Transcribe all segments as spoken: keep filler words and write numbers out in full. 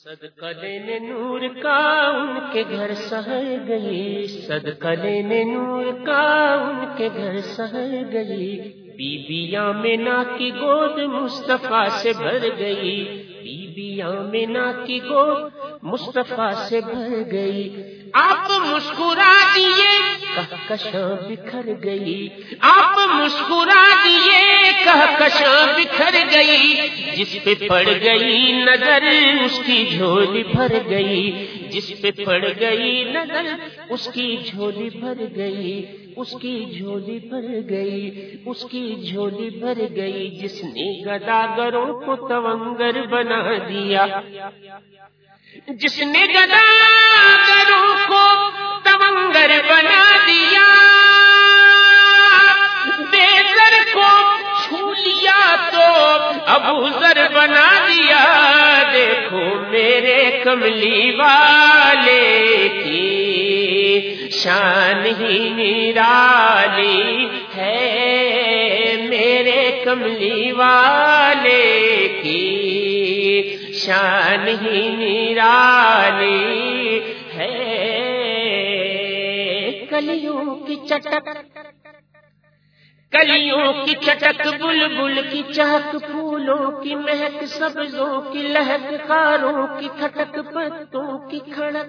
صدقہ لینے نور کا ان کے گھر سہر گئی، صدقہ لینے نور کا ان کے گھر سہر گئی، بی بی آمنہ کی گود مصطفیٰ سے بھر گئی، بی بی آمنہ کی گود مصطفیٰ سے بھر گئی۔ آپ مسکرا دیے کہکشاں بکھر گئی، آپ مسکرا دیے کہکشاں بکھر گئی، جس پہ پڑ گئی نظر اس کی جھولی بھر گئی، جس پہ پڑ گئی نظر اس کی جھولی بھر گئی، اس کی جھولی بھر گئی، اس کی جھولی بھر گئی، جس نے گداگروں کو تونگر بنا دیا، جس نے گداگروں کو تونگر بنا دیا، بے زر کو چھو لیا تو ابو ذر بنا دیا۔ دیکھو میرے کملی والے کی شان ہی نرالی ہے، میرے کملی والے کی شان ہی نرالی ہے۔ کلیوں کی چٹک کلیوں کی چٹک، بلبل کی چہک، پھولوں کی مہک، سبزوں کی لہک، خاروں کی کھٹک، پتوں کی کھڑک،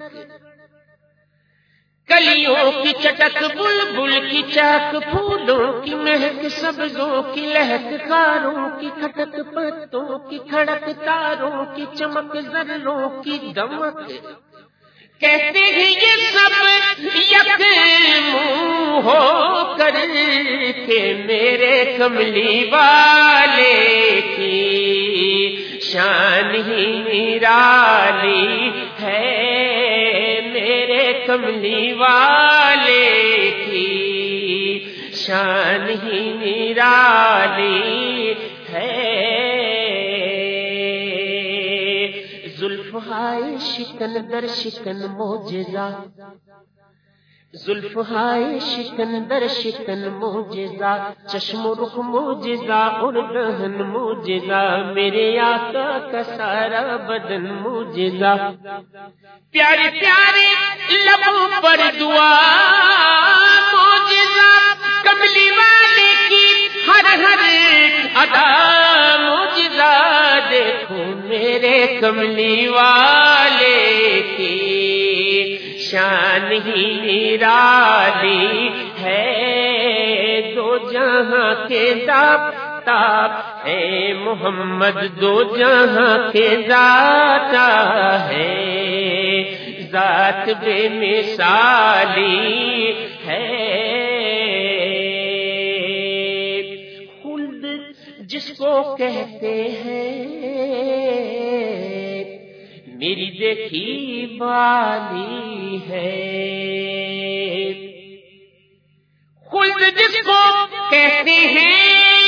کلیوں کی چٹک، بلبل کی چہک، پھولوں کی مہک، سبزوں کی لہک، خاروں کی کھٹک، پتوں کی کھڑک، تاروں کی چمک، ذروں کی دمک، کہتے ہیں یہ سب یک منہ ہو کر کے میرے کملی والے کی شان ہی نرالی ہے، میرے کملی والے کی شان ہی نرالی ہے۔ زلف ہائے شکن در شکن معجزہ، زلف ہائے شکن در شکن معجزہ، چشم و رخ معجزہ اور دہن معجزہ، میرے آقا کا سارا بدن معجزہ، پیارے پیارے لبوں پر دعا معجزہ، کملی والے کی ہر ہر ادا معجزہ، دیکھو میرے کملی والے کی شان ہی نرالی ہے، دو جہاں کے داتا ہے محمد، دو جہاں کے داتا ہے، ذات بے مثالی ہے۔ خلد جس کو کہتے ہیں میری دیکھی بالی ہے، خلد جس کو کہتے ہیں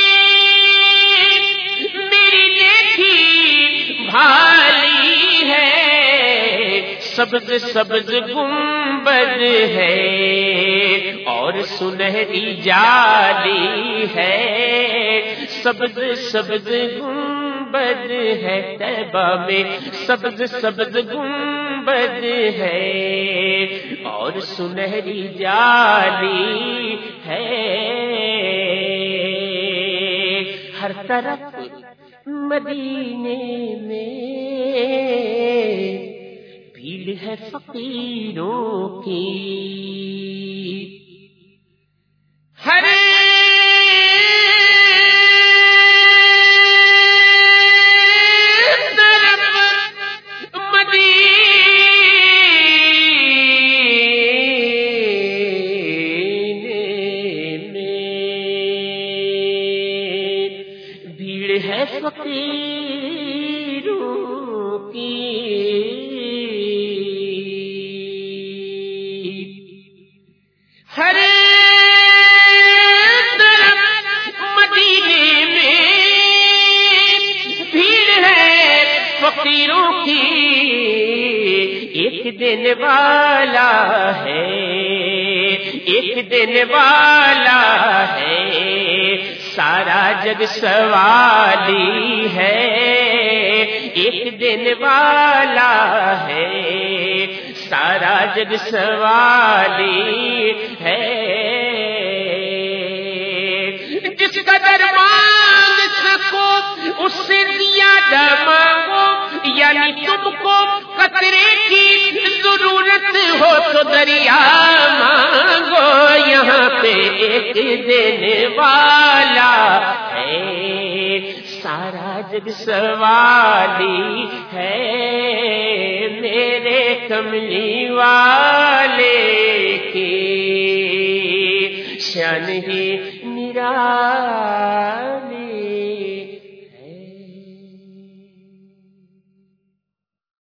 میری دیکھی بھالی ہے، سبز سبز گنبد ہے اور سنہری جالی ہے، سبز سبز گنبد ہے طیبہ میں، سبز سبز گنبد ہے اور سنہری جالی ہے، ہر طرف مدینے میں بھیڑ ہے فقیروں کی، ہر فقیروں کی، تقصیروں کی ایک دن والا ہے، ایک دن والا ہے، سارا جگ سوالی ہے، ایک دن والا ہے، سارا جگ سوالی ہے۔ جس قدر مانگ سکو اس سے زیادہ مانگو، یعنی تم کو قطرے کی ضرورت ہو تو دریا مانگو، یہاں پہ ایک دینے والا ہے، سارا جگ سوالی ہے، میرے کملی والے کی شان ہی نرالی